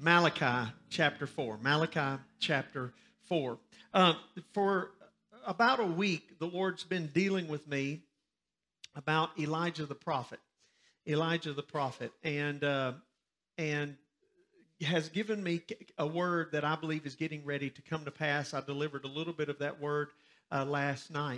Malachi chapter 4. Malachi chapter 4. For about a week, the Lord's been dealing with me about Elijah the prophet. Elijah the prophet. And has given me a word that I believe is getting ready to come to pass. I delivered a little bit of that word last night.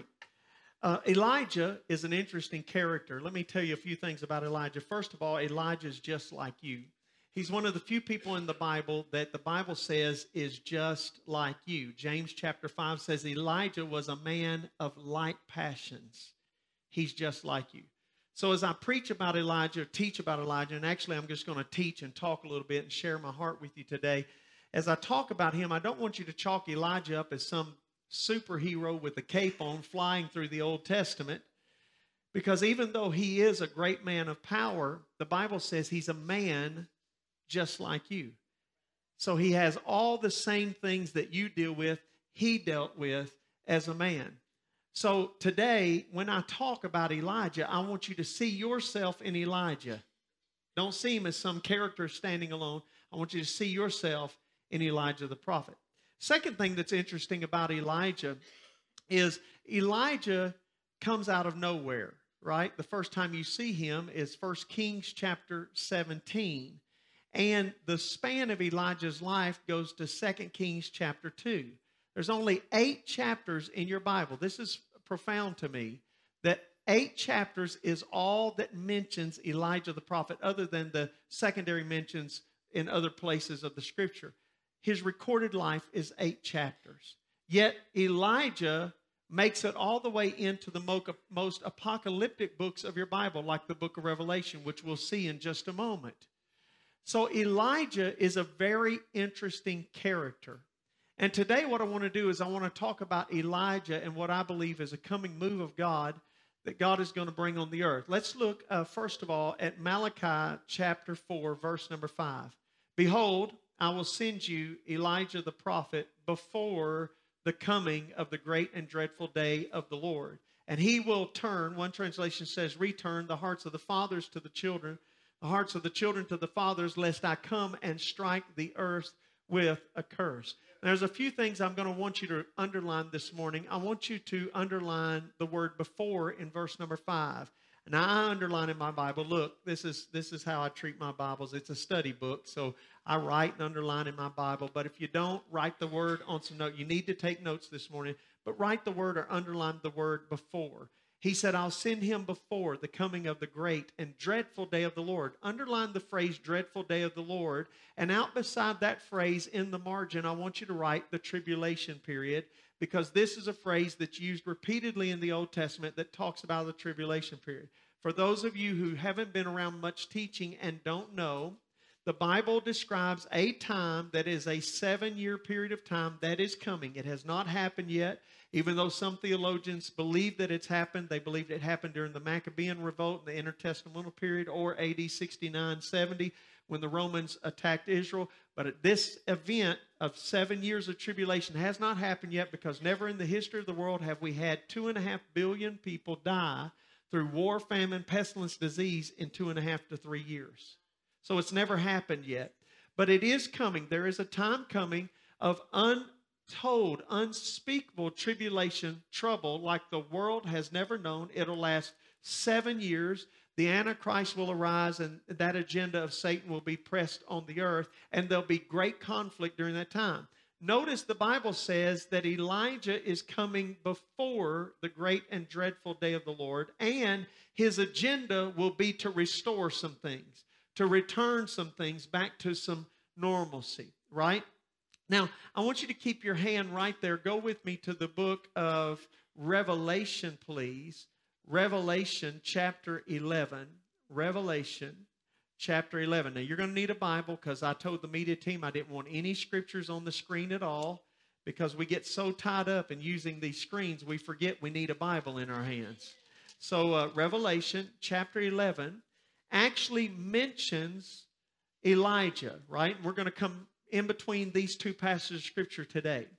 Elijah is an interesting character. Let me tell you a few things about Elijah. First of all, Elijah is just like you. He's one of the few people in the Bible that the Bible says is just like you. James chapter 5 says Elijah was a man of like passions. He's just like you. So as I preach about Elijah, teach about Elijah, and actually I'm just going to teach and talk a little bit and share my heart with you today. As I talk about him, I don't want you to chalk Elijah up as some superhero with a cape on flying through the Old Testament. Because even though he is a great man of power, the Bible says he's a man just like you. So he has all the same things that you deal with, he dealt with as a man. So today, when I talk about Elijah, I want you to see yourself in Elijah. Don't see him as some character standing alone. I want you to see yourself in Elijah the prophet. Second thing that's interesting about Elijah is Elijah comes out of nowhere, right? The first time you see him is 1 Kings chapter 17. And the span of Elijah's life goes to 2 Kings chapter 2. There's only 8 chapters in your Bible. This is profound to me, that 8 chapters is all that mentions Elijah the prophet, other than the secondary mentions in other places of the scripture. His recorded life is 8 chapters. Yet Elijah makes it all the way into the most apocalyptic books of your Bible, like the book of Revelation, which we'll see in just a moment. So Elijah is a very interesting character. And today what I want to do is I want to talk about Elijah and what I believe is a coming move of God that God is going to bring on the earth. Let's look first of all at Malachi chapter 4, verse number 5. Behold, I will send you Elijah the prophet before the coming of the great and dreadful day of the Lord. And he will turn, one translation says, return the hearts of the fathers to the children, the hearts of the children to the fathers, lest I come and strike the earth with a curse. There's a few things I'm going to want you to underline this morning. I want you to underline the word before in verse number 5. And I underline in my Bible, look, this is how I treat my Bibles. It's a study book, so I write and underline in my Bible. But if you don't, write the word on some note. You need to take notes this morning, but write the word or underline the word before. He said, I'll send him before the coming of the great and dreadful day of the Lord. Underline the phrase dreadful day of the Lord. And out beside that phrase in the margin, I want you to write the tribulation period, because this is a phrase that's used repeatedly in the Old Testament that talks about the tribulation period. For those of you who haven't been around much teaching and don't know, the Bible describes a time that is a 7-year period of time that is coming. It has not happened yet. Even though some theologians believe that it's happened, they believed it happened during the Maccabean revolt in the intertestamental period, or AD 69, 70, when the Romans attacked Israel. But this event of 7 years of tribulation has not happened yet, because never in the history of the world have we had 2.5 billion people die through war, famine, pestilence, disease in 2.5 to 3 years. So it's never happened yet. But it is coming. There is a time coming of untold, unspeakable tribulation, trouble like the world has never known. It'll last 7 years. The Antichrist will arise, and that agenda of Satan will be pressed on the earth, and there'll be great conflict during that time. Notice the Bible says that Elijah is coming before the great and dreadful day of the Lord, and his agenda will be to restore some things, to return some things back to some normalcy, right? Now, I want you to keep your hand right there. Go with me to the book of Revelation, please. Revelation chapter 11. Revelation chapter 11. Now, you're going to need a Bible, because I told the media team I didn't want any scriptures on the screen at all, because we get so tied up in using these screens, we forget we need a Bible in our hands. So, Revelation chapter 11 actually mentions Elijah, right? We're going to come in between these two passages of Scripture today.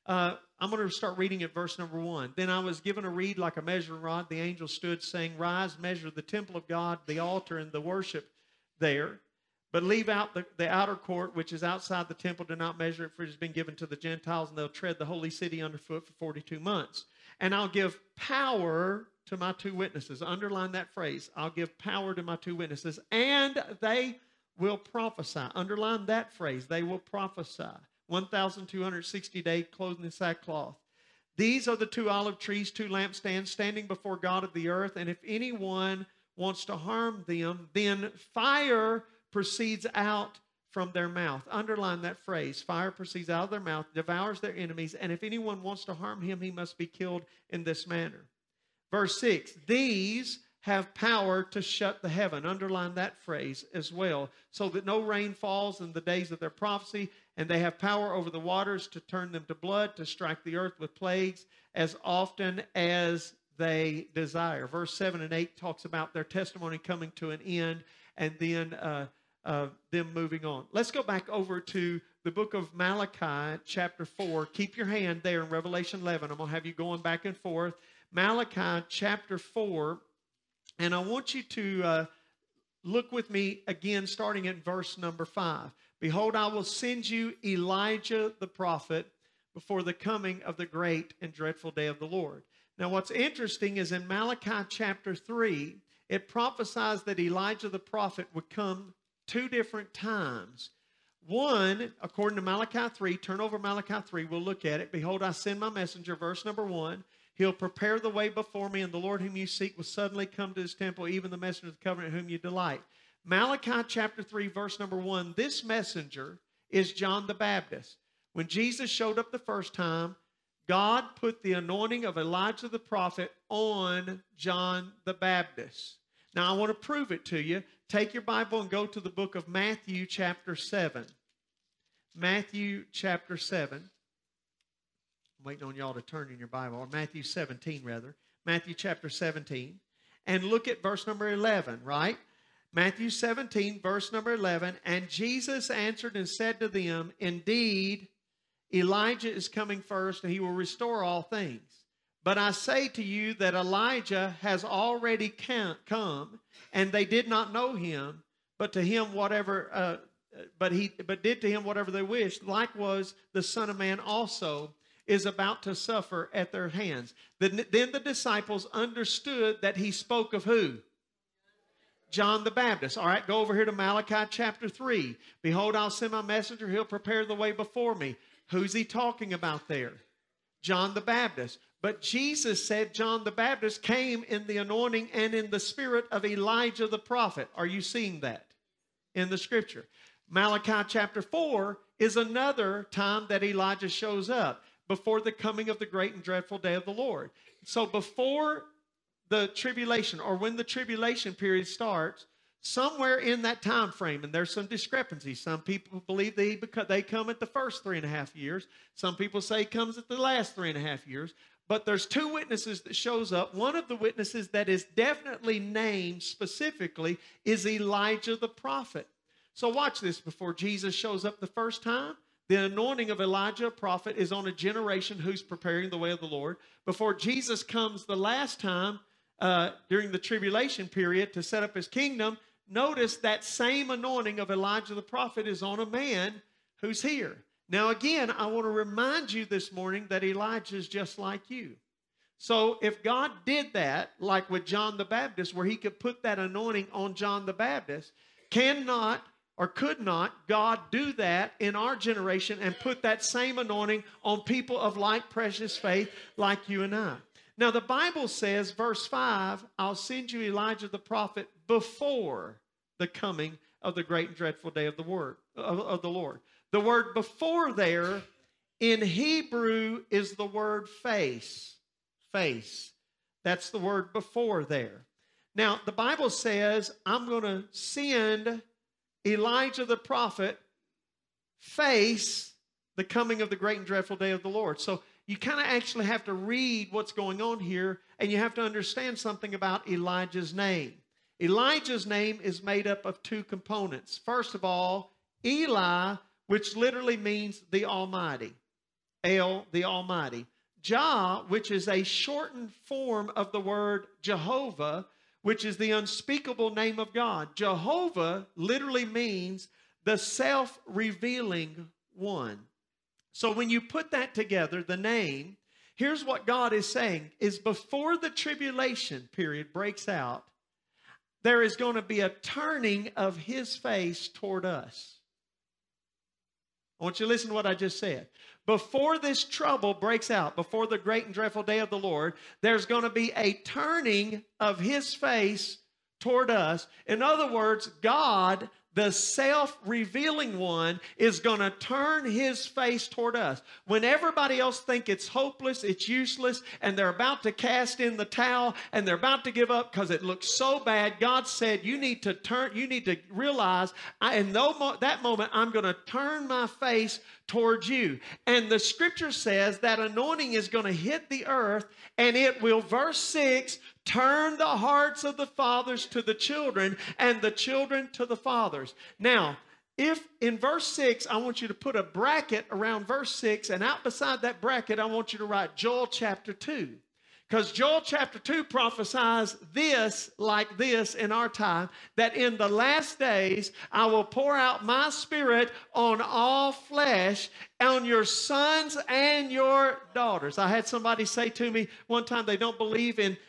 I'm going to start reading at verse number 1. Then I was given a reed like a measuring rod. The angel stood, saying, Rise, measure the temple of God, the altar, and the worship there. But leave out the outer court, which is outside the temple. Do not measure it, for it has been given to the Gentiles, and they'll tread the holy city underfoot for 42 months. And I'll give power to my two witnesses. Underline that phrase. I'll give power to my two witnesses, and they will prophesy. Underline that phrase. They will prophesy. 1,260 days clothed in sackcloth. These are the two olive trees, two lampstands, standing before God of the earth. And if anyone wants to harm them, then fire proceeds out from their mouth. Underline that phrase. Fire proceeds out of their mouth, devours their enemies, and if anyone wants to harm him, he must be killed in this manner. Verse 6, these have power to shut the heaven. Underline that phrase as well, so that no rain falls in the days of their prophecy, and they have power over the waters to turn them to blood, to strike the earth with plagues as often as they desire. Verse 7 and 8 talks about their testimony coming to an end, and then them moving on. Let's go back over to the book of Malachi, chapter 4. Keep your hand there in Revelation 11. I'm going to have you going back and forth. Malachi, chapter 4. And I want you to look with me again, starting at verse number 5. Behold, I will send you Elijah the prophet before the coming of the great and dreadful day of the Lord. Now, what's interesting is in Malachi chapter 3, it prophesies that Elijah the prophet would come two different times. One, according to Malachi 3, turn over Malachi 3, we'll look at it. Behold, I send my messenger, verse number 1. He'll prepare the way before me, and the Lord whom you seek will suddenly come to his temple, even the messenger of the covenant whom you delight. Malachi chapter 3, verse number 1, this messenger is John the Baptist. When Jesus showed up the first time, God put the anointing of Elijah the prophet on John the Baptist. Now, I want to prove it to you. Take your Bible and go to the book of Matthew chapter 7. Matthew chapter 7. I'm waiting on y'all to turn in your Bible. Or Matthew 17, rather. Matthew chapter 17. And look at verse number 11, right? Matthew 17, verse number 11. And Jesus answered and said to them, indeed, Elijah is coming first, and he will restore all things. But I say to you that Elijah has already come, and they did not know him, but to him whatever, but did to him whatever they wished. Likewise, the Son of Man also is about to suffer at their hands. Then the disciples understood that he spoke of who? John the Baptist. All right, go over here to Malachi chapter 3. Behold, I'll send my messenger. He'll prepare the way before me. Who's he talking about there? John the Baptist. But Jesus said John the Baptist came in the anointing and in the spirit of Elijah the prophet. Are you seeing that in the scripture? Malachi chapter 4 is another time that Elijah shows up before the coming of the great and dreadful day of the Lord. So before the tribulation, or when the tribulation period starts, somewhere in that time frame, and there's some discrepancies. Some people believe they come at the first 3.5 years. Some people say he comes at the last 3.5 years. But there's two witnesses that shows up. One of the witnesses that is definitely named specifically is Elijah the prophet. So watch this. Before Jesus shows up the first time, the anointing of Elijah, prophet, is on a generation who's preparing the way of the Lord. Before Jesus comes the last time during the tribulation period to set up his kingdom, notice that same anointing of Elijah the prophet is on a man who's here. Now again, I want to remind you this morning that Elijah is just like you. So if God did that, like with John the Baptist, where he could put that anointing on John the Baptist, cannot or could not God do that in our generation and put that same anointing on people of like precious faith like you and I? Now the Bible says, verse 5, I'll send you Elijah the prophet before the coming of the great and dreadful day of the Lord. The word before there in Hebrew is the word face. Face. That's the word before there. Now the Bible says, I'm going to send Elijah the prophet face the coming of the great and dreadful day of the Lord. So you kind of actually have to read what's going on here, and you have to understand something about Elijah's name. Elijah's name is made up of two components. First of all, Eli, which literally means the Almighty. El, the Almighty. Jah, which is a shortened form of the word Jehovah, which is the unspeakable name of God. Jehovah literally means the self-revealing one. So when you put that together, the name, here's what God is saying, is before the tribulation period breaks out, there is going to be a turning of his face toward us. I want you to listen to what I just said. Before this trouble breaks out, before the great and dreadful day of the Lord, there's going to be a turning of his face toward us. In other words, God, the self-revealing one, is going to turn his face toward us. When everybody else thinks it's hopeless, it's useless, and they're about to cast in the towel, and they're about to give up because it looks so bad, God said, you need to realize, in that moment, I'm going to turn my face towards you. And the scripture says that anointing is going to hit the earth, and it will, verse 6, turn the hearts of the fathers to the children and the children to the fathers. Now, if in verse 6, I want you to put a bracket around verse 6, and out beside that bracket, I want you to write Joel chapter 2. Because Joel chapter 2 prophesies this like this in our time, that in the last days I will pour out my spirit on all flesh, on your sons and your daughters. I had somebody say to me one time they don't believe in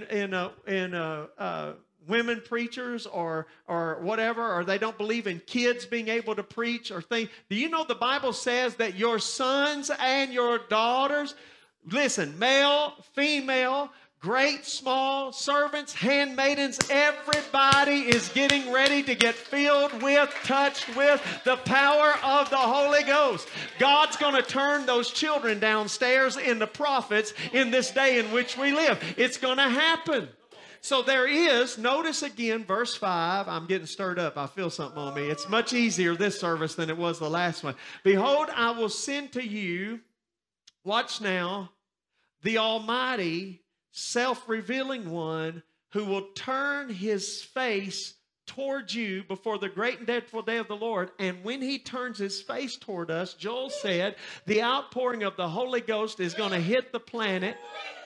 women preachers or whatever, or they don't believe in kids being able to preach or things. Do you know the Bible says that your sons and your daughters, listen, male, female, great, small, servants, handmaidens, everybody is getting ready to get filled with, touched with the power of the Holy Ghost. God's going to turn those children downstairs into prophets in this day in which we live. It's going to happen. So there is, notice again, verse 5. I'm getting stirred up. I feel something on me. It's much easier this service than it was the last one. Behold, I will send to you, watch now, the Almighty, self-revealing one, who will turn his face towards you before the great and dreadful day of the Lord. And when he turns his face toward us, Joel said, the outpouring of the Holy Ghost is going to hit the planet.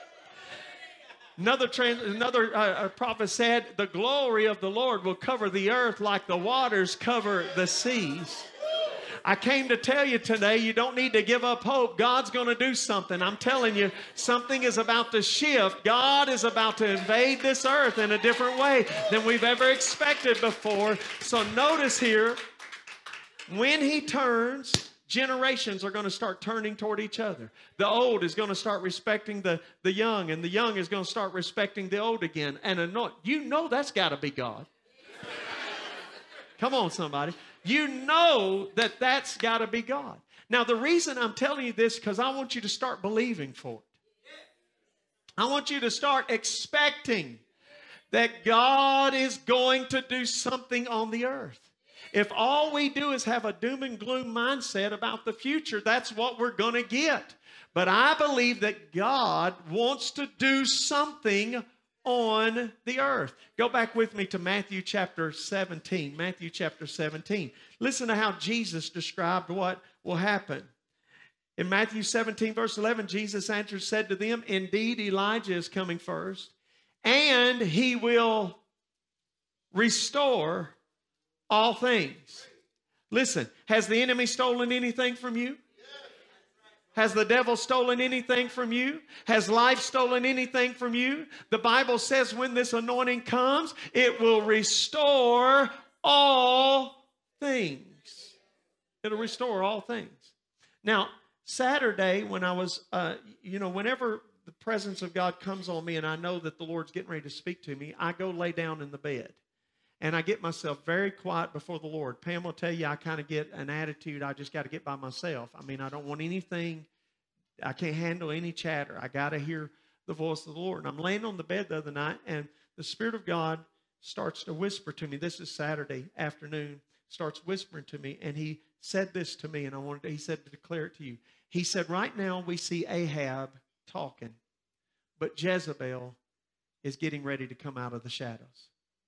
Another prophet said, the glory of the Lord will cover the earth like the waters cover the seas. I came to tell you today, you don't need to give up hope. God's going to do something. I'm telling you, something is about to shift. God is about to invade this earth in a different way than we've ever expected before. So notice here, when he turns, generations are going to start turning toward each other. The old is going to start respecting the young, and the young is going to start respecting the old again. And you know that's got to be God. Come on, somebody. You know that that's got to be God. Now, the reason I'm telling you this, because I want you to start believing for it. I want you to start expecting that God is going to do something on the earth. If all we do is have a doom and gloom mindset about the future, that's what we're going to get. But I believe that God wants to do something on the earth. Go back with me to Matthew chapter 17. Matthew chapter 17. Listen to how Jesus described what will happen. In Matthew 17 verse 11, Jesus answered, said to them, indeed Elijah is coming first, and he will restore all things. Listen, has the enemy stolen anything from you? Has the devil stolen anything from you? Has life stolen anything from you? The Bible says when this anointing comes, it will restore all things. It'll restore all things. Now, Saturday when I was, whenever the presence of God comes on me and I know that the Lord's getting ready to speak to me, I go lay down in the bed. And I get myself very quiet before the Lord. Pam will tell you I kind of get an attitude, I just got to get by myself. I mean, I don't want anything. I can't handle any chatter. I got to hear the voice of the Lord. And I'm laying on the bed the other night, and the Spirit of God starts to whisper to me. This is Saturday afternoon. Starts whispering to me, and he said this to me, and he said to declare it to you. He said, right now we see Ahab talking, but Jezebel is getting ready to come out of the shadows.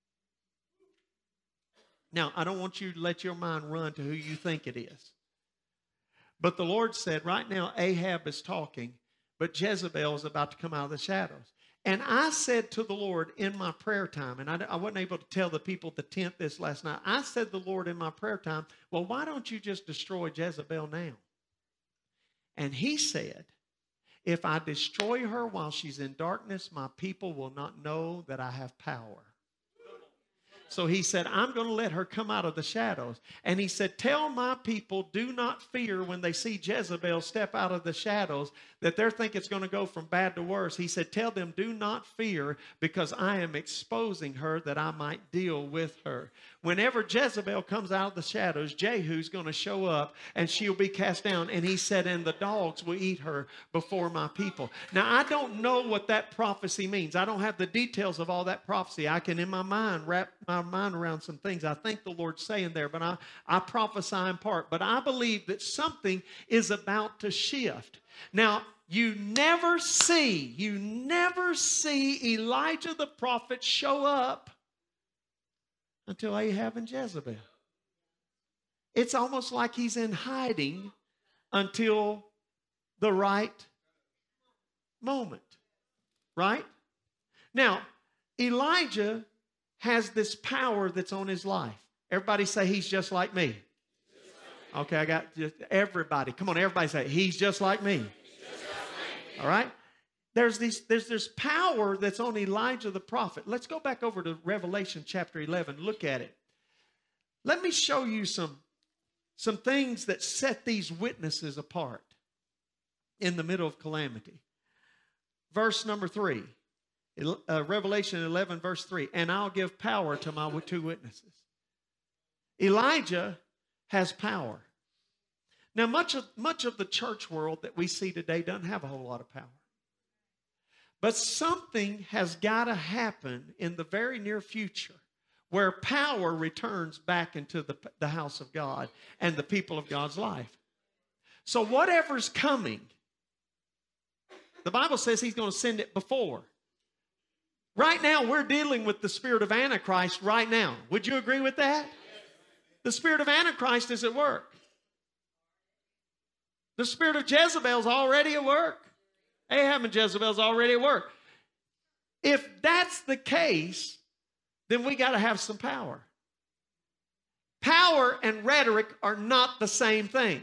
Now, I don't want you to let your mind run to who you think it is. But the Lord said, right now, Ahab is talking, but Jezebel is about to come out of the shadows. And I said to the Lord in my prayer time, and I wasn't able to tell the people at the tent this last night. I said to the Lord in my prayer time, well, why don't you just destroy Jezebel now? And he said, if I destroy her while she's in darkness, my people will not know that I have power. So he said, I'm going to let her come out of the shadows. And he said, tell my people, do not fear when they see Jezebel step out of the shadows, that they think it's going to go from bad to worse. He said, tell them, do not fear, because I am exposing her that I might deal with her. Whenever Jezebel comes out of the shadows, Jehu's going to show up and she'll be cast down. And he said, and the dogs will eat her before my people. Now, I don't know what that prophecy means. I don't have the details of all that prophecy. I can, in my mind, wrap my mind around some things I think the Lord's saying there, but I prophesy in part. But I believe that something is about to shift. Now, you never see Elijah the prophet show up until Ahab and Jezebel. It's almost like he's in hiding until the right moment. Right? Now, Elijah has this power that's on his life. Everybody say, he's just like me. Okay, I got just everybody. Come on, everybody say, he's just like me. All right? There's power that's on Elijah the prophet. Let's go back over to Revelation chapter 11. Look at it. Let me show you some things that set these witnesses apart in the middle of calamity. Verse number 3. Revelation 11 verse 3. And I'll give power to my 2 witnesses. Elijah has power. Now, much of the church world that we see today doesn't have a whole lot of power. But something has got to happen in the very near future where power returns back into the house of God and the people of God's life. So whatever's coming, the Bible says he's going to send it before. Right now, we're dealing with the spirit of Antichrist right now. Would you agree with that? The spirit of Antichrist is at work. The spirit of Jezebel is already at work. Ahab and Jezebel is already at work. If that's the case, then we got to have some power. Power and rhetoric are not the same thing.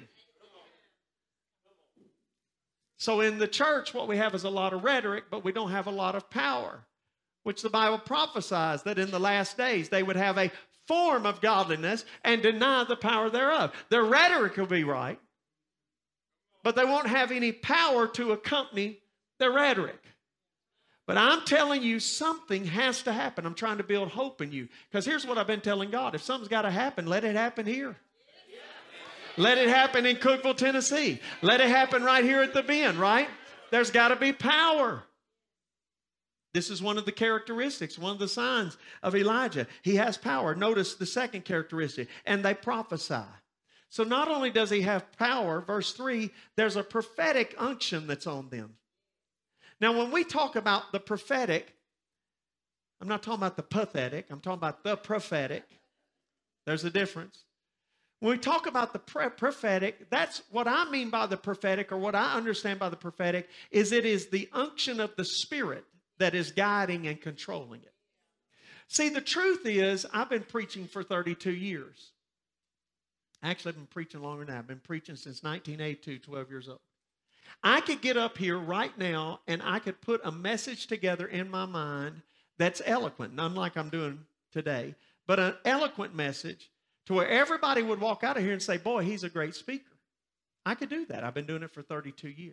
So in the church, what we have is a lot of rhetoric, but we don't have a lot of power, which the Bible prophesies that in the last days they would have a form of godliness and deny the power thereof. Their rhetoric will be right, but they won't have any power to accompany their rhetoric. But I'm telling you, something has to happen. I'm trying to build hope in you. Because here's what I've been telling God. If something's got to happen, let it happen here. Let it happen in Cookeville, Tennessee. Let it happen right here at the Bend, right? There's got to be power. This is one of the characteristics, one of the signs of Elijah. He has power. Notice the second characteristic, and they prophesy. So not only does he have power, verse 3, there's a prophetic unction that's on them. Now, when we talk about the prophetic, I'm not talking about the pathetic. I'm talking about the prophetic. There's a difference. When we talk about the prophetic, that's what I mean by the prophetic, or what I understand by the prophetic, is it is the unction of the Spirit that is guiding and controlling it. See, the truth is, I've been preaching for 32 years. Actually, I've been preaching longer than that. I've been preaching since 1982, 12 years old. I could get up here right now and I could put a message together in my mind that's eloquent, not like I'm doing today, but an eloquent message to where everybody would walk out of here and say, boy, he's a great speaker. I could do that. I've been doing it for 32 years.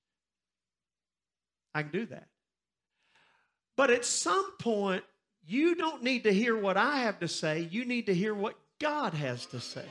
I can do that. But at some point, you don't need to hear what I have to say. You need to hear what God has to say.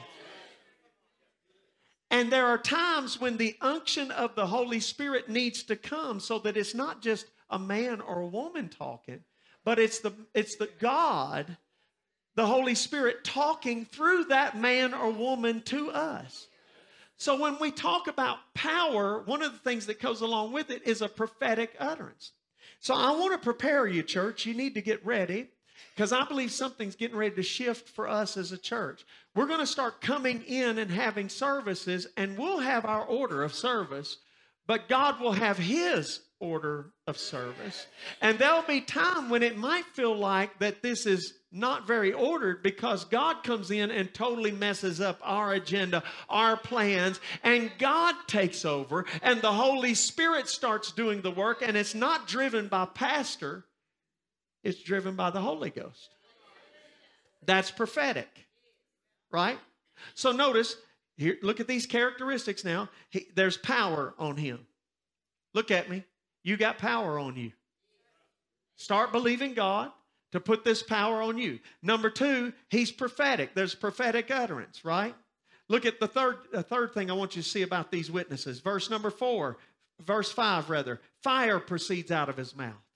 And there are times when the unction of the Holy Spirit needs to come so that it's not just a man or a woman talking, but it's the God, the Holy Spirit, talking through that man or woman to us. So when we talk about power, one of the things that goes along with it is a prophetic utterance. So I want to prepare you, church. You need to get ready, because I believe something's getting ready to shift for us as a church. We're going to start coming in and having services, and we'll have our order of service, But God will have his order of service. And there'll be time when it might feel like that this is not very ordered, because God comes in and totally messes up our agenda, our plans, and God takes over, and the Holy Spirit starts doing the work, and it's not driven by pastor, it's driven by the Holy Ghost. That's prophetic, right? So notice, here, look at these characteristics now. There's power on him. Look at me. You got power on you. Start believing God to put this power on you. Number two, he's prophetic. There's prophetic utterance, right? Look at the third thing I want you to see about these witnesses. Verse 5 rather. Fire proceeds out of his mouth.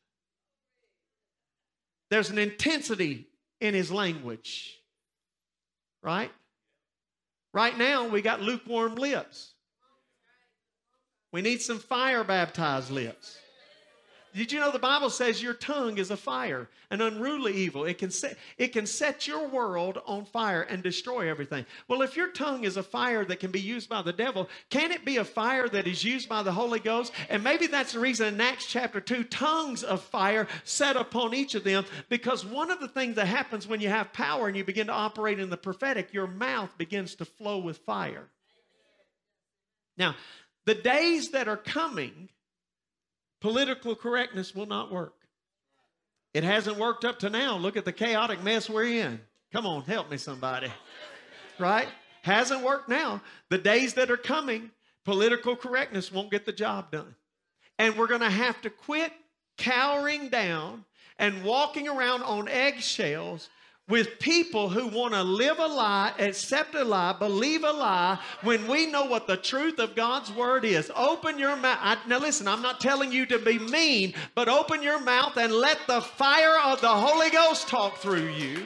There's an intensity in his language, right? Right now, we got lukewarm lips. We need some fire-baptized lips. Did you know the Bible says your tongue is a fire, an unruly evil? It can set your world on fire and destroy everything. Well, if your tongue is a fire that can be used by the devil, can it be a fire that is used by the Holy Ghost? And maybe that's the reason in Acts chapter 2, tongues of fire set upon each of them, because one of the things that happens when you have power and you begin to operate in the prophetic, your mouth begins to flow with fire. Now, the days that are coming, political correctness will not work. It hasn't worked up to now. Look at the chaotic mess we're in. Come on, help me somebody. Right? Hasn't worked now. The days that are coming, political correctness won't get the job done. And we're going to have to quit cowering down and walking around on eggshells with people who want to live a lie, accept a lie, believe a lie, when we know what the truth of God's word is. Open your mouth. Now listen, I'm not telling you to be mean, but open your mouth and let the fire of the Holy Ghost talk through you.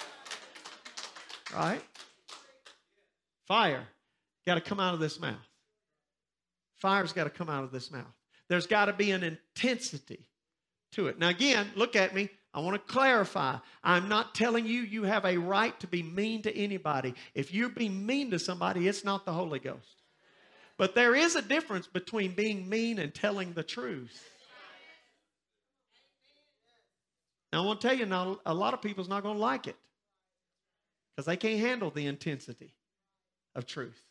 Right? Fire got to come out of this mouth. Fire's got to come out of this mouth. There's got to be an intensity to it. Now again, look at me. I want to clarify. I'm not telling you you have a right to be mean to anybody. If you're being mean to somebody, it's not the Holy Ghost. But there is a difference between being mean and telling the truth. Now I want to tell you now, a lot of people's not going to like it, because they can't handle the intensity of truth.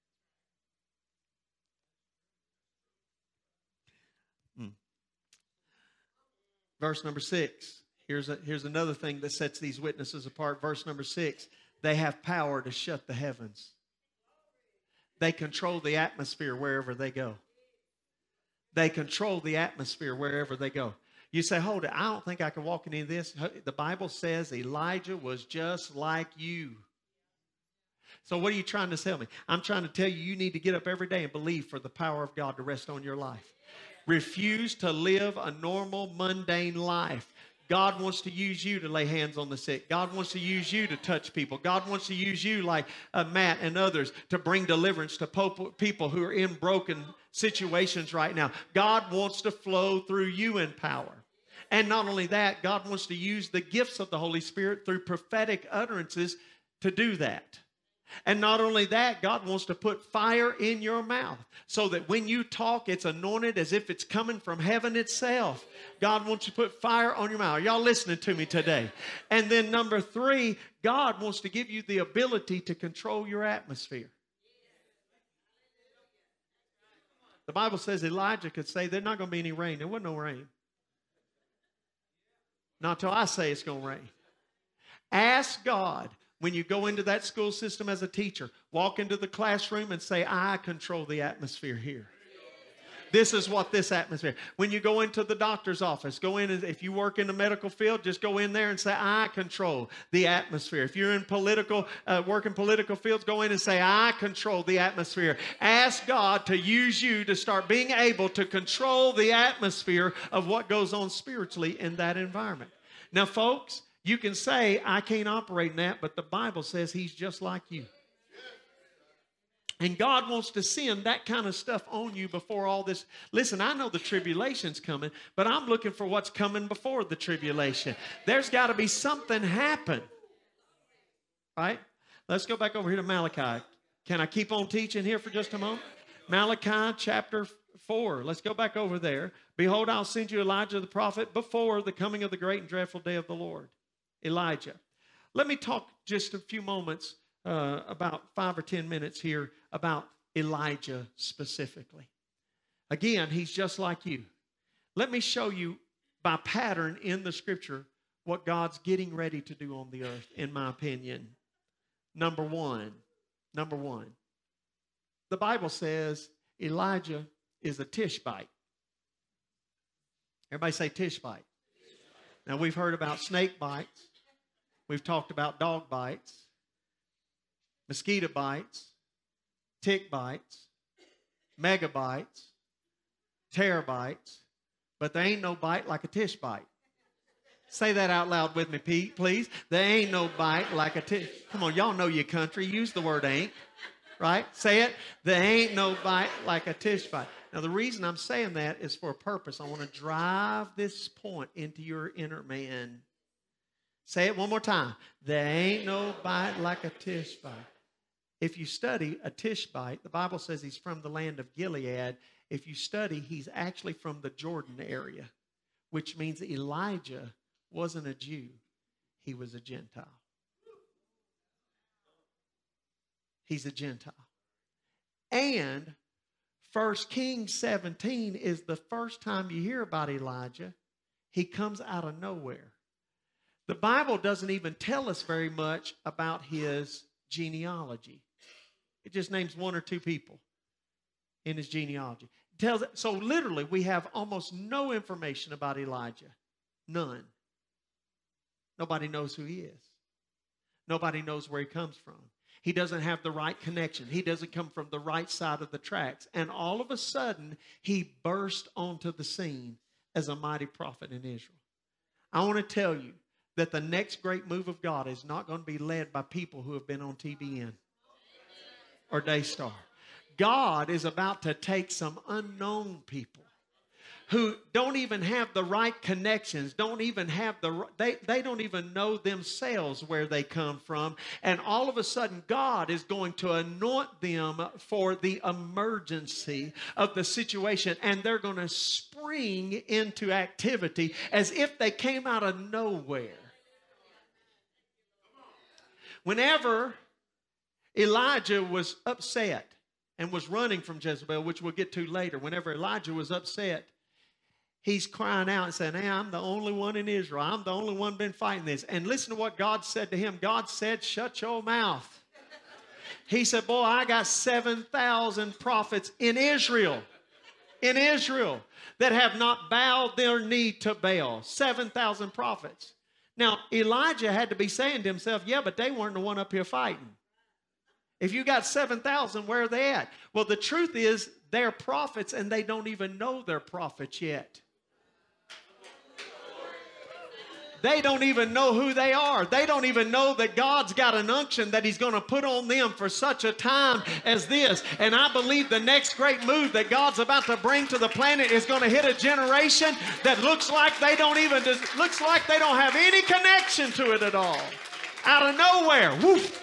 Verse number 6. Here's another thing that sets these witnesses apart. Verse number 6. They have power to shut the heavens. They control the atmosphere wherever they go. They control the atmosphere wherever they go. You say, hold it, I don't think I can walk in any of this. The Bible says Elijah was just like you. So what are you trying to tell me? I'm trying to tell you, you need to get up every day and believe for the power of God to rest on your life. Refuse to live a normal, mundane life. God wants to use you to lay hands on the sick. God wants to use you to touch people. God wants to use you like Matt and others to bring deliverance to people who are in broken situations right now. God wants to flow through you in power. And not only that, God wants to use the gifts of the Holy Spirit through prophetic utterances to do that. And not only that, God wants to put fire in your mouth so that when you talk, it's anointed as if it's coming from heaven itself. God wants to put fire on your mouth. Are y'all listening to me today? And then number 3, God wants to give you the ability to control your atmosphere. The Bible says Elijah could say, there's not going to be any rain. There wasn't no rain. Not till I say it's going to rain. Ask God. When you go into that school system as a teacher, walk into the classroom and say, I control the atmosphere here. This is what this atmosphere. When you go into the doctor's office, go in, and if you work in the medical field, just go in there and say, I control the atmosphere. If you're in working political fields, go in and say, I control the atmosphere. Ask God to use you to start being able to control the atmosphere of what goes on spiritually in that environment. Now, folks, you can say, I can't operate in that, but the Bible says he's just like you. And God wants to send that kind of stuff on you before all this. Listen, I know the tribulation's coming, but I'm looking for what's coming before the tribulation. There's got to be something happen. Right? Let's go back over here to Malachi. Can I keep on teaching here for just a moment? Malachi chapter 4. Let's go back over there. Behold, I'll send you Elijah the prophet before the coming of the great and dreadful day of the Lord. Elijah. Let me talk just a few moments, about 5 or 10 minutes here about Elijah specifically. Again, he's just like you. Let me show you by pattern in the scripture what God's getting ready to do on the earth, in my opinion. Number one. The Bible says Elijah is a Tishbite. Everybody say Tishbite. Now, we've heard about snake bites. We've talked about dog bites, mosquito bites, tick bites, megabites, terabites, but there ain't no bite like a Tishbite. Say that out loud with me, Pete, please. There ain't no bite like a tish. Come on, y'all know your country. Use the word ain't, right? Say it. There ain't no bite like a Tishbite. Now, the reason I'm saying that is for a purpose. I want to drive this point into your inner man. Say it one more time. There ain't no bite like a Tishbite. If you study a Tishbite, the Bible says he's from the land of Gilead. If you study, he's actually from the Jordan area, which means Elijah wasn't a Jew. He was a Gentile. He's a Gentile. And 1 Kings 17 is the first time you hear about Elijah. He comes out of nowhere. The Bible doesn't even tell us very much about his genealogy. It just names 1 or 2 people in his genealogy. So literally, we have almost no information about Elijah. None. Nobody knows who he is. Nobody knows where he comes from. He doesn't have the right connection. He doesn't come from the right side of the tracks. And all of a sudden, he burst onto the scene as a mighty prophet in Israel. I want to tell you that the next great move of God is not going to be led by people who have been on TBN or Daystar. God is about to take some unknown people who don't even have the right connections, they don't even know themselves where they come from. And all of a sudden, God is going to anoint them for the emergency of the situation. And they're going to spring into activity as if they came out of nowhere. Whenever Elijah was upset and was running from Jezebel, which we'll get to later, whenever Elijah was upset, he's crying out and saying, hey, I'm the only one in Israel. I'm the only one been fighting this. And listen to what God said to him. God said, shut your mouth. He said, boy, I got 7,000 prophets in Israel that have not bowed their knee to Baal. 7,000 prophets. Now, Elijah had to be saying to himself, yeah, but they weren't the one up here fighting. If you got 7,000, where are they at? Well, the truth is they're prophets and they don't even know they're prophets yet. They don't even know who they are. They don't even know that God's got an unction that he's going to put on them for such a time as this. And I believe the next great move that God's about to bring to the planet is going to hit a generation that looks like they don't have any connection to it at all. Out of nowhere. Woof.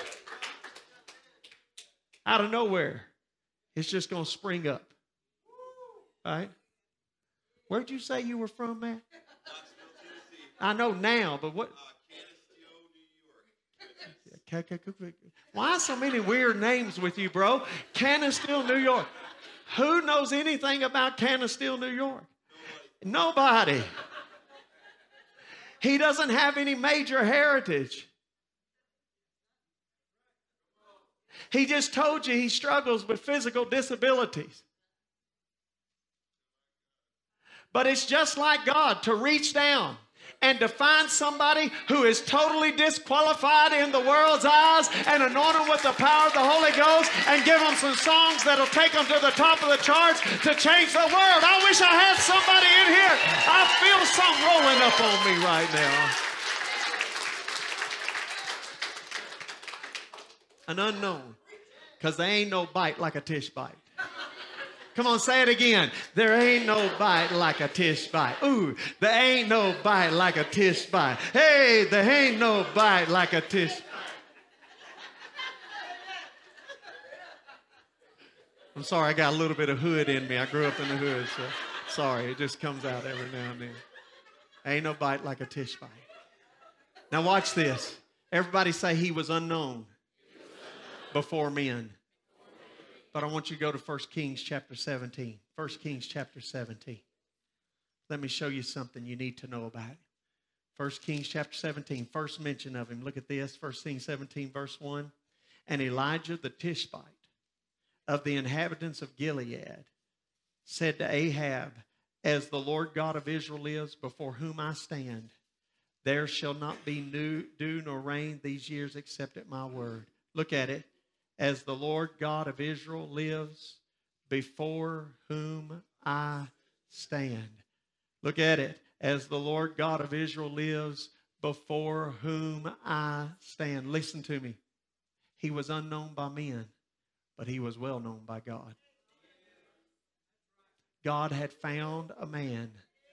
Out of nowhere. It's just going to spring up. Right? Where'd you say you were from, Matt? I know now, but what? Why so many weird names with you, bro? Canisteel, New York. Who knows anything about Canisteel, New York? Nobody. He doesn't have any major heritage. He just told you he struggles with physical disabilities. But it's just like God to reach down and to find somebody who is totally disqualified in the world's eyes and anoint them with the power of the Holy Ghost and give them some songs that'll take them to the top of the charts to change the world. I wish I had somebody in here. I feel something rolling up on me right now. An unknown. Because there ain't no bite like a Tishbite. Come on, say it again. There ain't no bite like a Tishbite. Ooh, there ain't no bite like a Tishbite. Hey, there ain't no bite like a Tishbite. I'm sorry, I got a little bit of hood in me. I grew up in the hood, so sorry, it just comes out every now and then. Ain't no bite like a Tishbite. Now watch this. Everybody say he was unknown before men. But I want you to go to 1 Kings chapter 17. 1 Kings chapter 17. Let me show you something you need to know about him. 1 Kings chapter 17, first mention of him. Look at this, 1 Kings 17, verse 1. And Elijah the Tishbite of the inhabitants of Gilead said to Ahab, as the Lord God of Israel lives, before whom I stand, there shall not be dew nor rain these years except at my word. Look at it. As the Lord God of Israel lives, before whom I stand. Look at it. As the Lord God of Israel lives, before whom I stand. Listen to me. He was unknown by men, but he was well known by God. God had found a man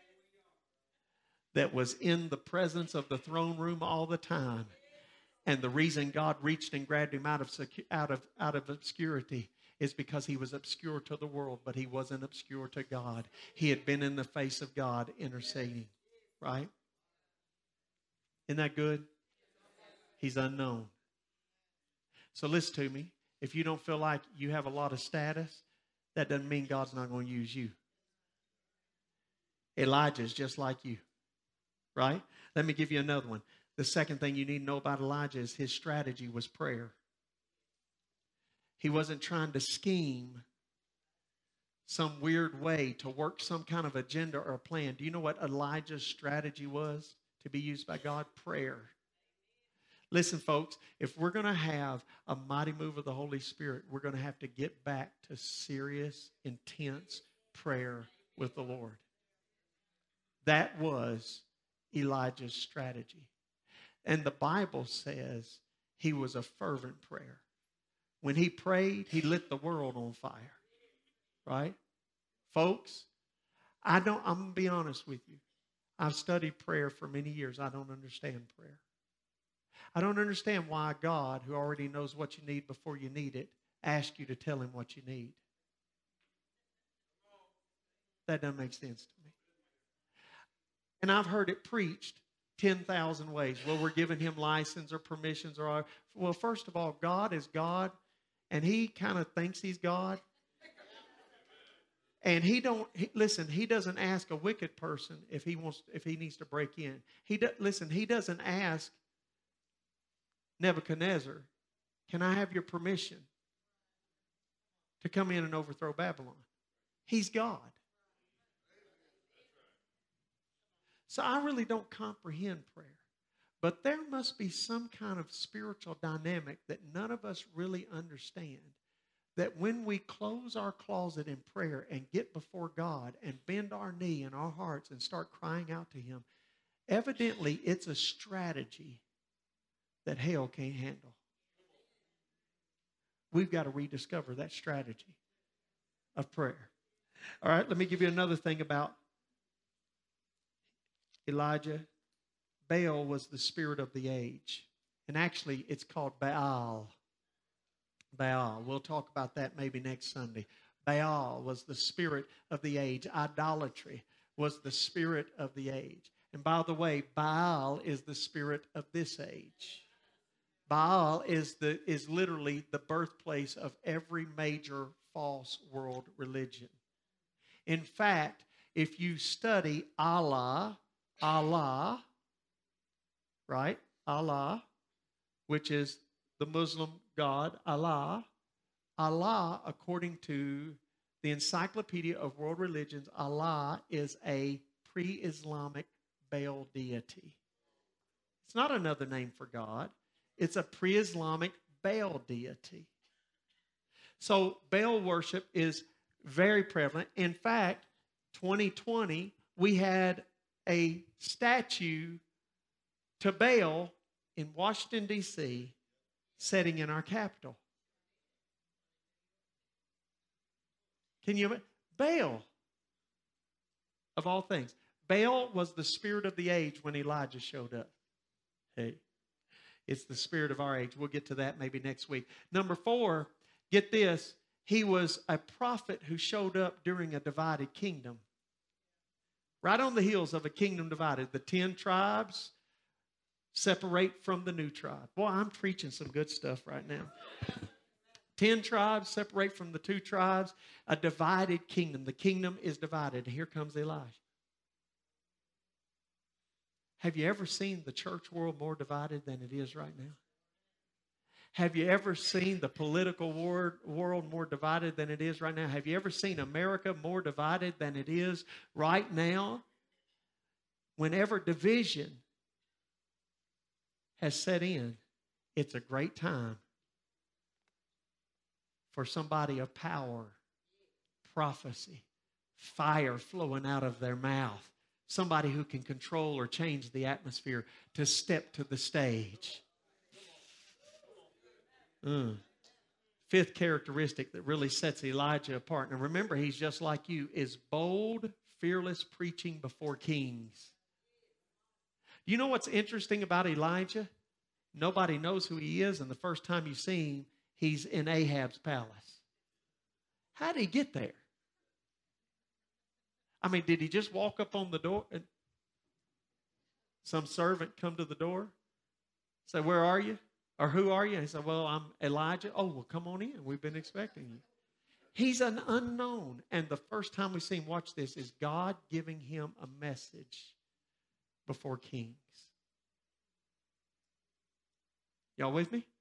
that was in the presence of the throne room all the time. And the reason God reached and grabbed him out of obscurity is because he was obscure to the world, but he wasn't obscure to God. He had been in the face of God interceding, right? Isn't that good? He's unknown. So listen to me. If you don't feel like you have a lot of status, that doesn't mean God's not going to use you. Elijah's just like you, right? Let me give you another one. The second thing you need to know about Elijah is his strategy was prayer. He wasn't trying to scheme some weird way to work some kind of agenda or plan. Do you know what Elijah's strategy was to be used by God? Prayer. Listen, folks, if we're going to have a mighty move of the Holy Spirit, we're going to have to get back to serious, intense prayer with the Lord. That was Elijah's strategy. And the Bible says he was a fervent prayer. When he prayed, he lit the world on fire. Right? Folks, I'm going to be honest with you. I've studied prayer for many years. I don't understand prayer. I don't understand why God, who already knows what you need before you need it, asks you to tell him what you need. That doesn't make sense to me. And I've heard it preached 10,000 ways. Well, we're giving him license or permissions. Well, first of all, God is God, and he kind of thinks he's God. And he doesn't ask a wicked person if he needs to break in. He doesn't ask Nebuchadnezzar, can I have your permission to come in and overthrow Babylon? He's God. So I really don't comprehend prayer. But there must be some kind of spiritual dynamic that none of us really understand. That when we close our closet in prayer and get before God and bend our knee in our hearts and start crying out to him, evidently it's a strategy that hell can't handle. We've got to rediscover that strategy of prayer. All right, let me give you another thing about Elijah. Baal was the spirit of the age. And actually, it's called Baal. Baal. We'll talk about that maybe next Sunday. Baal was the spirit of the age. Idolatry was the spirit of the age. And by the way, Baal is the spirit of this age. Baal is literally the birthplace of every major false world religion. In fact, if you study Allah, right? Allah, which is the Muslim God, Allah, according to the Encyclopedia of World Religions, Allah is a pre-Islamic Baal deity. It's not another name for God. It's a pre-Islamic Baal deity. So Baal worship is very prevalent. In fact, 2020, we had a statue to Baal in Washington, D.C., sitting in our Capitol. Can you imagine? Baal, of all things. Baal was the spirit of the age when Elijah showed up. Hey, it's the spirit of our age. We'll get to that maybe next week. Number 4, get this. He was a prophet who showed up during a divided kingdom. Right on the heels of a kingdom divided. The 10 tribes separate from the new tribe. Boy, I'm preaching some good stuff right now. 10 tribes separate from the 2 tribes. A divided kingdom. The kingdom is divided. And here comes Elijah. Have you ever seen the church world more divided than it is right now? Have you ever seen the political world more divided than it is right now? Have you ever seen America more divided than it is right now? Whenever division has set in, it's a great time for somebody of power, prophecy, fire flowing out of their mouth, somebody who can control or change the atmosphere to step to the stage. Fifth characteristic that really sets Elijah apart. Now remember, he's just like you, is bold, fearless preaching before kings. You know what's interesting about Elijah? Nobody knows who he is, and the first time you see him, he's in Ahab's palace. How did he get there? I mean, did he just walk up on the door and some servant come to the door? Say, where are you? Or who are you? And he said, well, I'm Elijah. Oh, well, come on in. We've been expecting you. He's an unknown. And the first time we see him, watch this, is God giving him a message before kings. Y'all with me?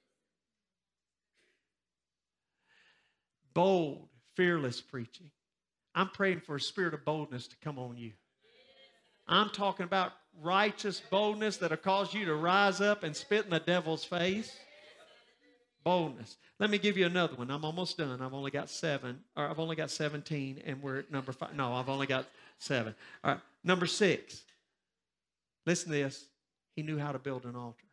Bold, fearless preaching. I'm praying for a spirit of boldness to come on you. I'm talking about righteous boldness that'll cause you to rise up and spit in the devil's face. Boldness. Let me give you another one. I'm almost done. I've only got 17, and we're at number 5. No, I've only got 7. All right, number 6. Listen to this. He knew how to build an altar.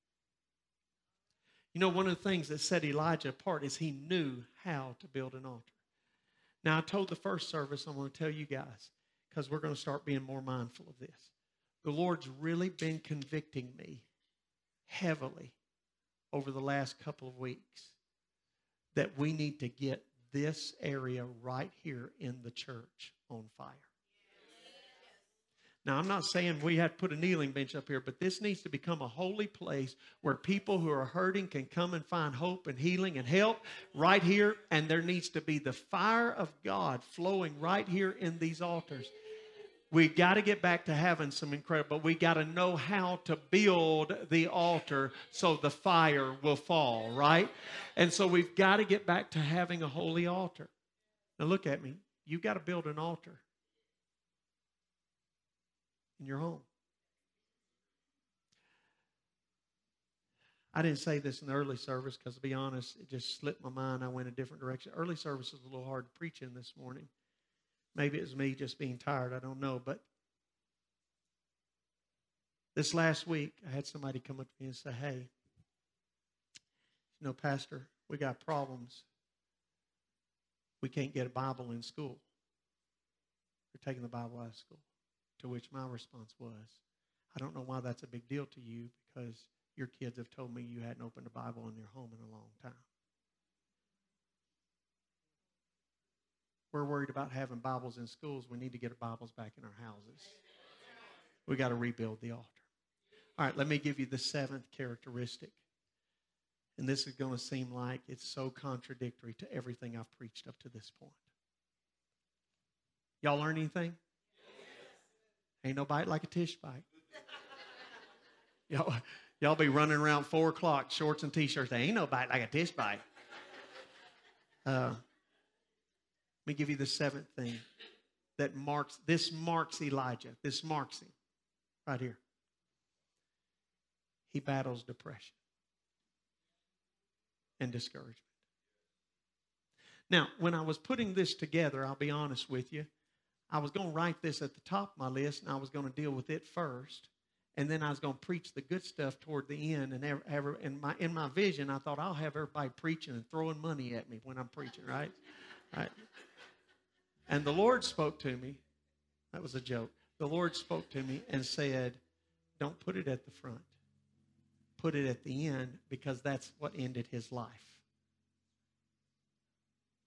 You know, one of the things that set Elijah apart is he knew how to build an altar. Now, I told the first service, I'm going to tell you guys, because we're going to start being more mindful of this. The Lord's really been convicting me heavily over the last couple of weeks that we need to get this area right here in the church on fire. Now, I'm not saying we have to put a kneeling bench up here, but this needs to become a holy place where people who are hurting can come and find hope and healing and help right here. And there needs to be the fire of God flowing right here in these altars. We got to get back to having some incredible, but we got to know how to build the altar so the fire will fall, right? And so we've got to get back to having a holy altar. Now look at me. You've got to build an altar in your home. I didn't say this in the early service because, to be honest, it just slipped my mind. I went a different direction. Early service was a little hard to preach in this morning. Maybe it was me just being tired. I don't know. But this last week, I had somebody come up to me and say, hey, you know, Pastor, we got problems. We can't get a Bible in school. They're taking the Bible out of school. To which my response was, I don't know why that's a big deal to you, because your kids have told me you hadn't opened a Bible in your home in a long time. We're worried about having Bibles in schools. We need to get our Bibles back in our houses. We got to rebuild the altar. All right, let me give you the 7th characteristic. And this is going to seem like it's so contradictory to everything I've preached up to this point. Y'all learn anything? Ain't no bite like a tish bite. Y'all be running around 4 o'clock, shorts and T-shirts. There ain't no bite like a tish bite. Let me give you the 7th thing that marks Elijah. This marks him right here. He battles depression and discouragement. Now, when I was putting this together, I'll be honest with you, I was going to write this at the top of my list, and I was going to deal with it first, and then I was going to preach the good stuff toward the end. And in my vision, I thought I'll have everybody preaching and throwing money at me when I'm preaching, right? Right. And the Lord spoke to me. That was a joke. The Lord spoke to me and said, don't put it at the front. Put it at the end, because that's what ended his life.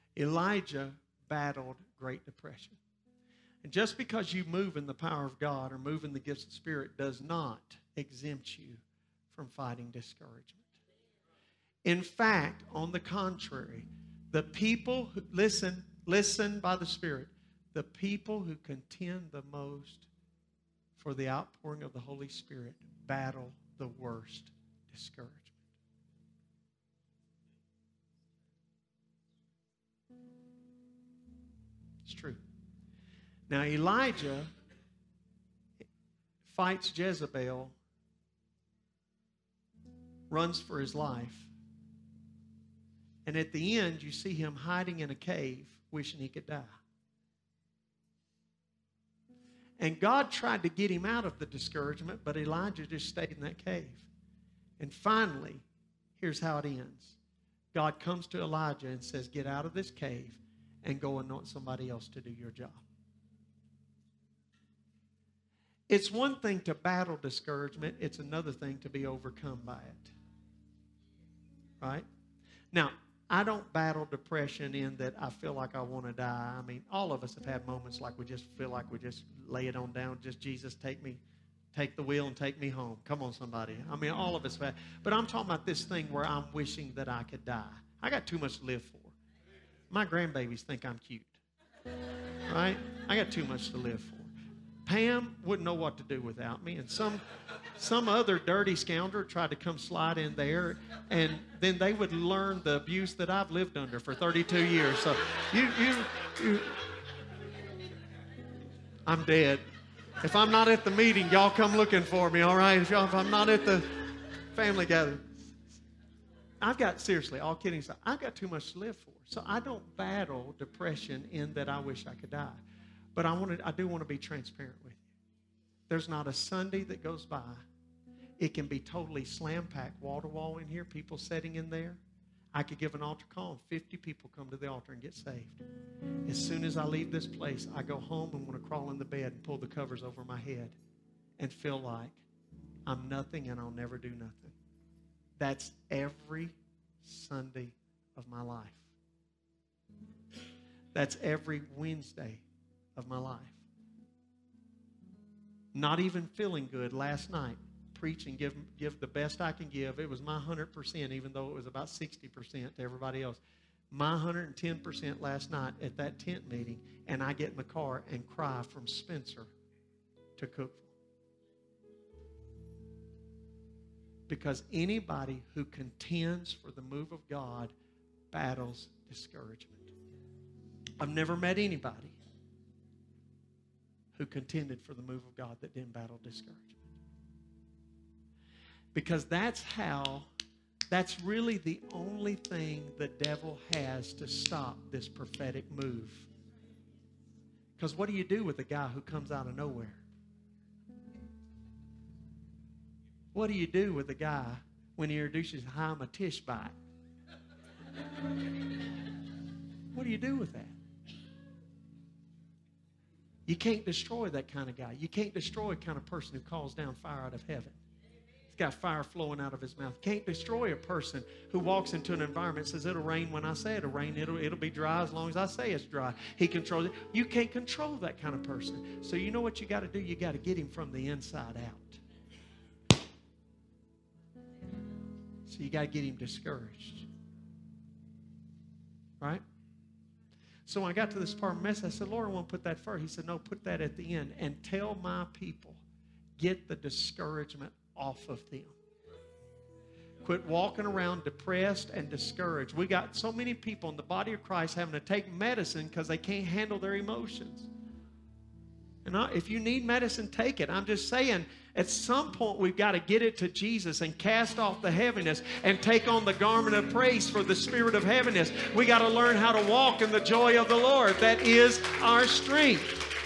Elijah battled Great Depression. And just because you move in the power of God or move in the gifts of the Spirit does not exempt you from fighting discouragement. In fact, on the contrary, the people who, listen by the Spirit, the people who contend the most for the outpouring of the Holy Spirit battle the worst discouragement. It's true. Now, Elijah fights Jezebel, runs for his life, and at the end, you see him hiding in a cave, wishing he could die. And God tried to get him out of the discouragement, but Elijah just stayed in that cave. And finally, here's how it ends. God comes to Elijah and says, get out of this cave and go anoint somebody else to do your job. It's one thing to battle discouragement. It's another thing to be overcome by it. Right? Now, I don't battle depression in that I feel like I want to die. I mean, all of us have had moments like we just feel like we just lay it on down. Just, Jesus, take the wheel and take me home. Come on, somebody. I mean, all of us have had. But I'm talking about this thing where I'm wishing that I could die. I got too much to live for. My grandbabies think I'm cute. Right? I got too much to live for. Pam wouldn't know what to do without me, and some other dirty scoundrel tried to come slide in there, and then they would learn the abuse that I've lived under for 32 years. So I'm dead. If I'm not at the meeting, y'all come looking for me, all right? If I'm not at the family gathering. Seriously, all kidding aside, I've got too much to live for. So I don't battle depression in that I wish I could die. But I do want to be transparent with you. There's not a Sunday that goes by. It can be totally slam-packed, wall-to-wall in here, people sitting in there. I could give an altar call and 50 people come to the altar and get saved. As soon as I leave this place, I go home and want to crawl in the bed and pull the covers over my head and feel like I'm nothing and I'll never do nothing. That's every Sunday of my life. That's every Wednesday of my life. Not even feeling good last night. Preach and give the best I can give. It was my 100%, even though it was about 60% to everybody else. My 110% last night at that tent meeting, and I get in the car and cry from Spencer to Cookville. Because anybody who contends for the move of God battles discouragement. I've never met anybody who contended for the move of God that didn't battle discouragement. Because that's really the only thing the devil has to stop this prophetic move. Because what do you do with a guy who comes out of nowhere? What do you do with a guy when he introduces, hi, I'm a Tishbite? What do you do with that? You can't destroy that kind of guy. You can't destroy a kind of person who calls down fire out of heaven. He's got fire flowing out of his mouth. You can't destroy a person who walks into an environment and says, it'll rain when I say it'll rain. It'll be dry as long as I say it's dry. He controls it. You can't control that kind of person. So you know what you got to do? You got to get him from the inside out. So you got to get him discouraged. Right? So when I got to this part of the message, I said, Lord, I want to put that first. He said, no, put that at the end. And tell my people, get the discouragement off of them. Quit walking around depressed and discouraged. We got so many people in the body of Christ having to take medicine because they can't handle their emotions. And if you need medicine, take it. I'm just saying, at some point, we've got to get it to Jesus and cast off the heaviness and take on the garment of praise for the spirit of heaviness. We got to learn how to walk in the joy of the Lord. That is our strength.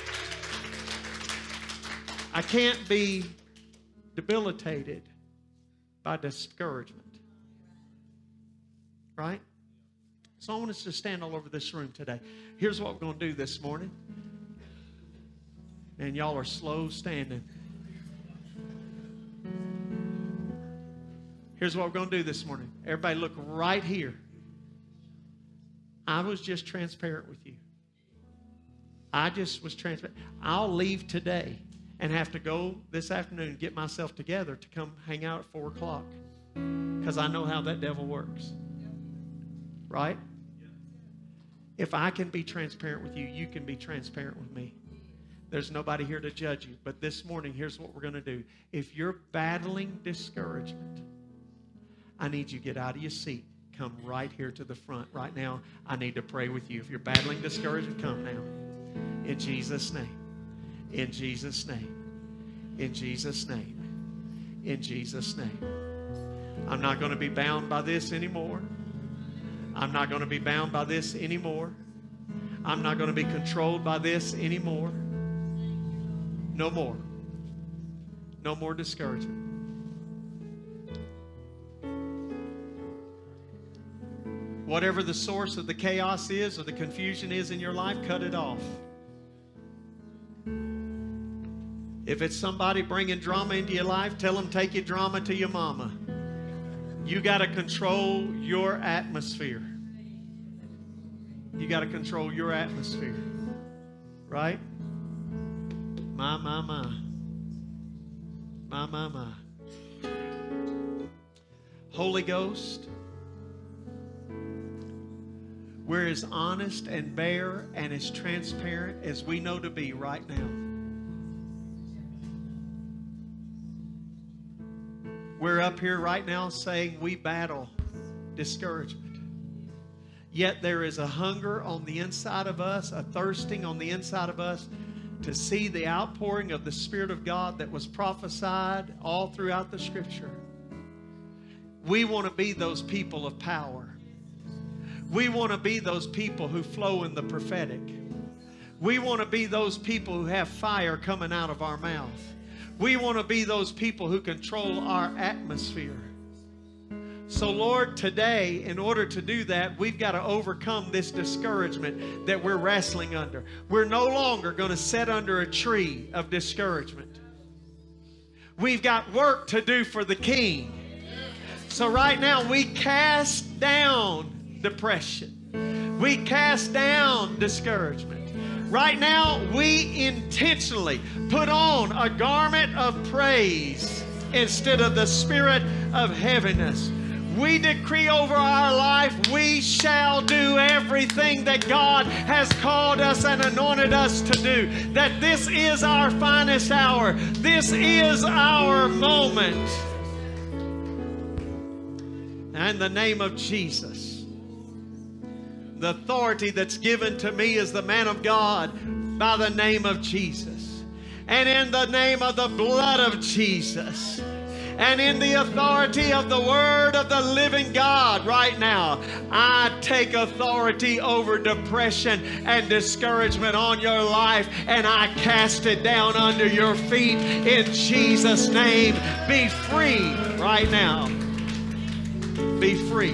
I can't be debilitated by discouragement. Right? So I want us to stand all over this room today. Here's what we're going to do this morning. And y'all are slow standing. Here's what we're going to do this morning. Everybody look right here. I was just transparent with you. I just was transparent. I'll leave today and have to go this afternoon, get myself together to come hang out at 4 o'clock. Because I know how that devil works. Right? If I can be transparent with you, you can be transparent with me. There's nobody here to judge you. But this morning, here's what we're going to do. If you're battling discouragement, I need you to get out of your seat. Come right here to the front. Right now, I need to pray with you. If you're battling discouragement, come now. In Jesus' name. In Jesus' name. In Jesus' name. In Jesus' name. I'm not going to be bound by this anymore. I'm not going to be bound by this anymore. I'm not going to be controlled by this anymore. No more. No more discouragement. Whatever the source of the chaos is or the confusion is in your life, cut it off. If it's somebody bringing drama into your life, tell them take your drama to your mama. You got to control your atmosphere. You got to control your atmosphere. Right? My. Holy Ghost, we're as honest and bare and as transparent as we know to be right now. We're up here right now saying we battle discouragement. Yet there is a hunger on the inside of us, a thirsting on the inside of us to see the outpouring of the Spirit of God that was prophesied all throughout the Scripture. We want to be those people of power. We want to be those people who flow in the prophetic. We want to be those people who have fire coming out of our mouth. We want to be those people who control our atmosphere. So, Lord, today, in order to do that, we've got to overcome this discouragement that we're wrestling under. We're no longer going to sit under a tree of discouragement. We've got work to do for the King. So right now, we cast down depression. We cast down discouragement. Right now, we intentionally put on a garment of praise instead of the spirit of heaviness. We decree over our life, we shall do everything that God has called us and anointed us to do. That this is our finest hour. This is our moment. In the name of Jesus, the authority that's given to me as the man of God by the name of Jesus. And in the name of the blood of Jesus. And in the authority of the Word of the living God right now, I take authority over depression and discouragement on your life, and I cast it down under your feet in Jesus' name. Be free right now. Be free.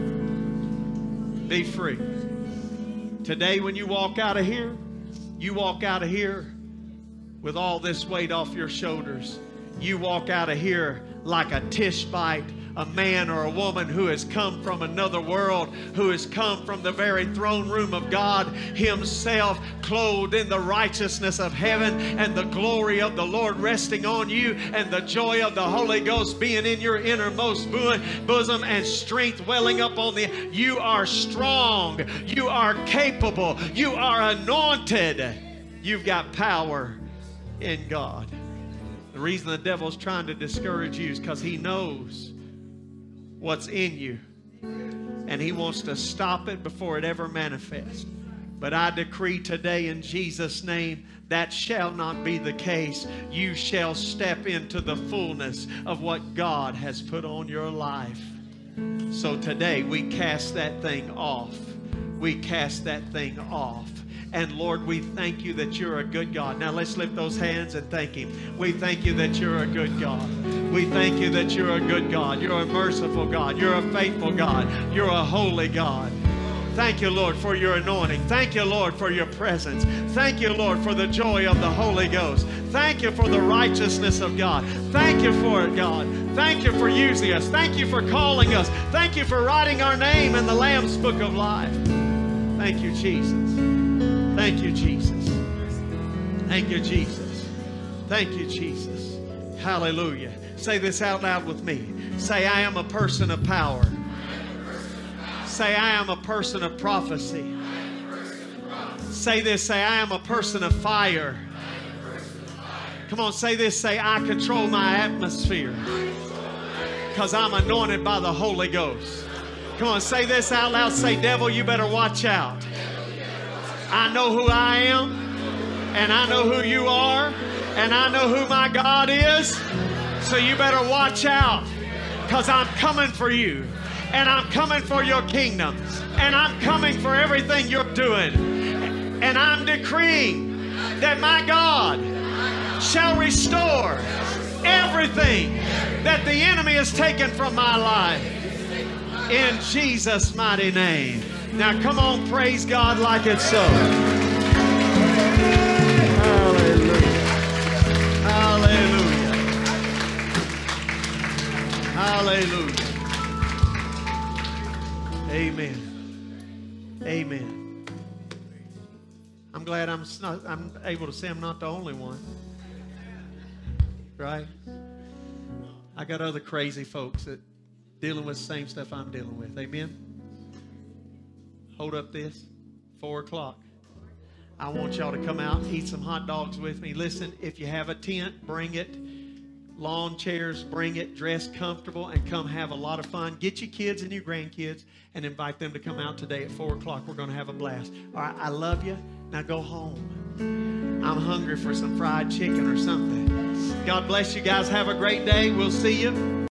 Be free. Today when you walk out of here, you walk out of here with all this weight off your shoulders. You walk out of here like a Tishbite, a man or a woman who has come from another world, who has come from the very throne room of God Himself, clothed in the righteousness of heaven and the glory of the Lord resting on you and the joy of the Holy Ghost being in your innermost bosom and strength welling up on the... You are strong. You are capable. You are anointed. You've got power in God. The reason the devil's trying to discourage you is because he knows what's in you. And he wants to stop it before it ever manifests. But I decree today in Jesus' name, that shall not be the case. You shall step into the fullness of what God has put on your life. So today we cast that thing off. We cast that thing off. And Lord, we thank you that you're a good God. Now let's lift those hands and thank Him. We thank you that you're a good God. We thank you that you're a good God. You're a merciful God. You're a faithful God. You're a holy God. Thank you, Lord, for your anointing. Thank you, Lord, for your presence. Thank you, Lord, for the joy of the Holy Ghost. Thank you for the righteousness of God. Thank you for it, God. Thank you for using us. Thank you for calling us. Thank you for writing our name in the Lamb's Book of Life. Thank you, Jesus. Thank you, Jesus. Thank you, Jesus. Thank you, Jesus. Hallelujah. Say this out loud with me. Say, I am a person of power. Say, I am a person of prophecy. Say this. Say, I am a person of fire. Come on, say this. Say, I control my atmosphere because I'm anointed by the Holy Ghost. Come on, say this out loud. Say, devil, you better watch out. I know who I am, and I know who you are, and I know who my God is. So you better watch out, because I'm coming for you, and I'm coming for your kingdom, and I'm coming for everything you're doing. And I'm decreeing that my God shall restore everything that the enemy has taken from my life. In Jesus' mighty name. Now come on, praise God like it's so. Hallelujah. Hallelujah. Hallelujah. Amen. Amen. I'm glad I'm able to say I'm not the only one. Right? I got other crazy folks that dealing with the same stuff I'm dealing with. Amen? Hold up this. 4 o'clock. I want y'all to come out and eat some hot dogs with me. Listen, if you have a tent, bring it. Lawn chairs, bring it. Dress comfortable and come have a lot of fun. Get your kids and your grandkids and invite them to come out today at 4 o'clock. We're going to have a blast. All right, I love you. Now go home. I'm hungry for some fried chicken or something. God bless you guys. Have a great day. We'll see you.